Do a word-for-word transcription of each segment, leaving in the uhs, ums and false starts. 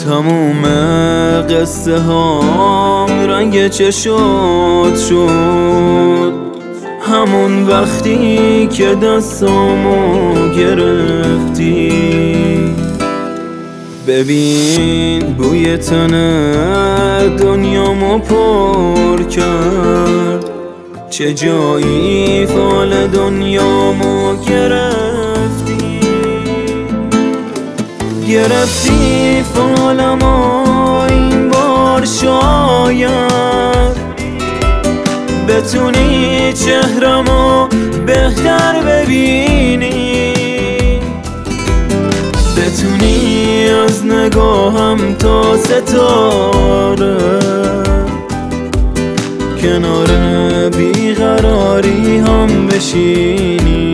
تموم قصه هام رنگ چشات شد همون وقتی که دستامو گرفتی. ببین بوی تنه دنیامو پر کرد، چه جایی فال دنیامو گرفتی. گرفتی فالمو این بار شاید بتونی چهرمو بهتر ببینی، بتونی از نگاهم تا ستاره کنار بیقراری هم بشینی.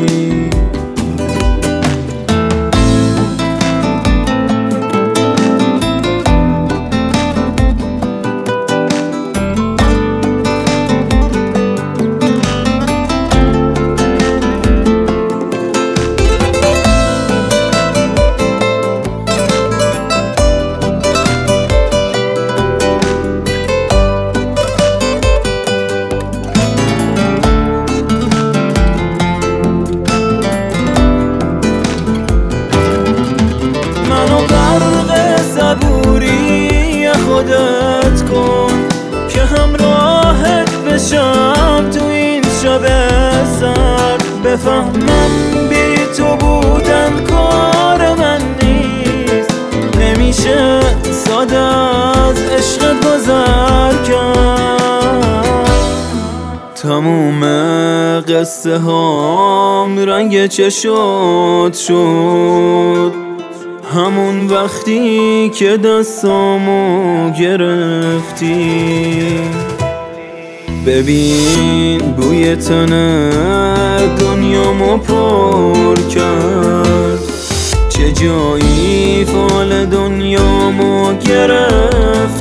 خودت کن که همراهت بشم تو این شب سرد، بفهمم بی تو بودن کار من نیست، نمیشه ساده از عشق گذر کرد. تموم قصه هام رنگ چشات شد همون وقتی که دستامو گرفتی. ببین بوی تنه دنیامو پر کرد، چه جایی فال دنیامو گرفتی.